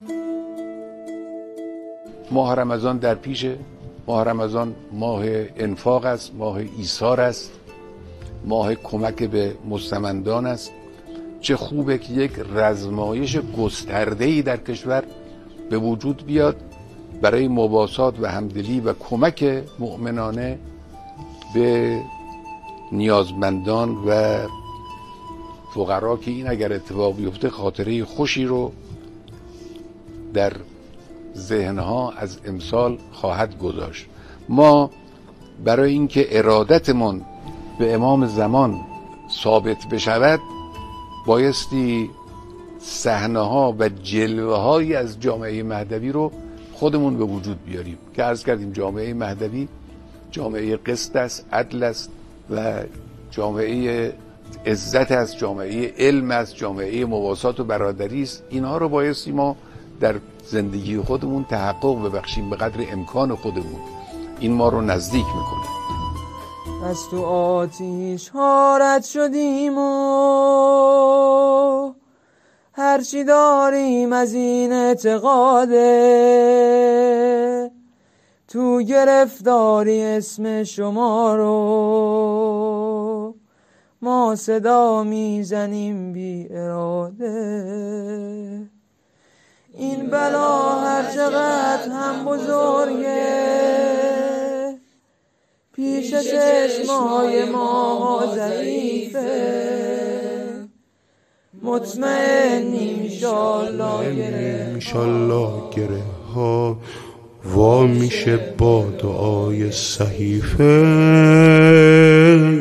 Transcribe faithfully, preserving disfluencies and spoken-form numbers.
ماه رمضان در پیشه. ماه رمضان ماه انفاق است، ماه ایثار است، ماه کمک به مستمندان است. چه خوبه که یک رزمایش گسترده‌ای در کشور به وجود بیاد برای مواسات و همدلی و کمک مؤمنانه به نیازمندان و فقرا، که این اگر اتفاق بیفته خاطره خوشی رو در ذهنها از امسال خواهد گذاشت. ما برای اینکه ارادتمون به امام زمان ثابت بشود بایستی صحنه ها و جلوه هایی از جامعه مهدوی رو خودمون به وجود بیاریم که عرض کردیم جامعه مهدوی جامعه قسط است، عدل است و جامعه عزت است، جامعه علم است، جامعه مواسات و برادری است. اینها رو بایستی ما در زندگی خودمون تحقق ببخشیم به قدر امکان خودمون. این ما رو نزدیک میکنه. از تو آتیش ها رد شدیم و هرچی داریم از این اعتقاده، تو گرفتاری اسم شما رو ما صدا میزنیم بی اراده. این بلا هر چقدر هم بزرگه پیش چشمای ما ضعیفه، مطمئنیم انشالله گره انشالله گره ها وا میشه با دعای صحیفه.